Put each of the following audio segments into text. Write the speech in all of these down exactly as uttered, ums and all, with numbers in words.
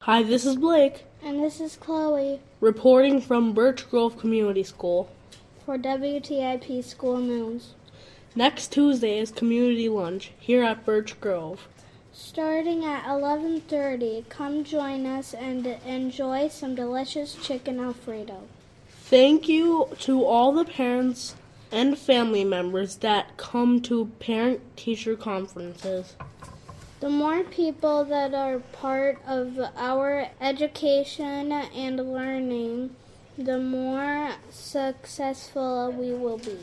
Hi, this is Blake, And this is Chloe reporting from Birch Grove Community School. for W T I P School News. Next Tuesday is community lunch here at Birch Grove. Starting at eleven thirty, come join us and enjoy some delicious chicken Alfredo. Thank you to all the parents and family members that come to parent-teacher conferences. The more people that are part of our education and learning, the more successful we will be.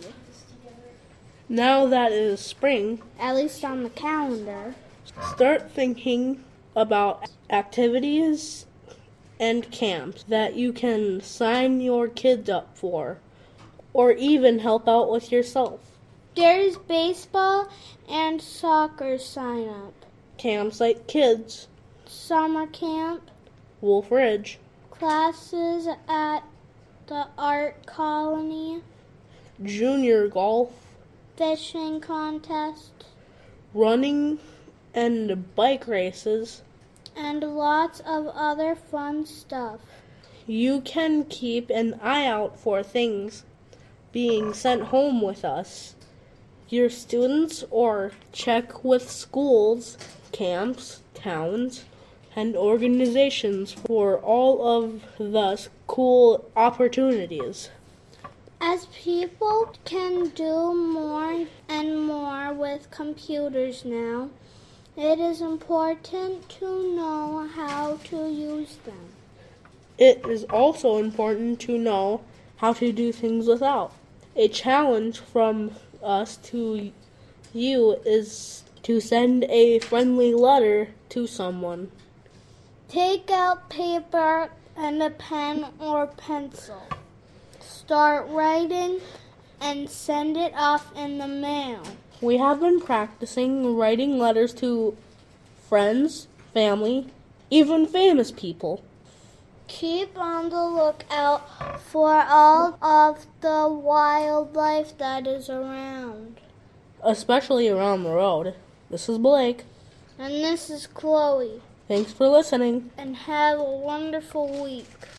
Now that it is spring, At least on the calendar. start thinking about activities and camps that you can sign your kids up for, or even help out with yourself. There's baseball and soccer sign up. Camps like Kids, Summer camp, Wolf Ridge, classes at the art colony, junior golf, fishing contest, running and bike races. and lots of other fun stuff. You can keep an eye out for things being sent home with us, your students, or check with schools, camps, towns, and organizations for all of the cool opportunities. As people can do more and more with computers now, it is important to know how to use them. It is also important to know how to do things without. A challenge from us to you is to send a friendly letter to someone. Take out paper and a pen or pencil. Start writing and send it off in the mail. We have been practicing writing letters to friends, family, even famous people. Keep on the lookout for all of the wildlife that is around. Especially around the road. This is Blake. And this is Chloe. Thanks for listening. And have a wonderful week.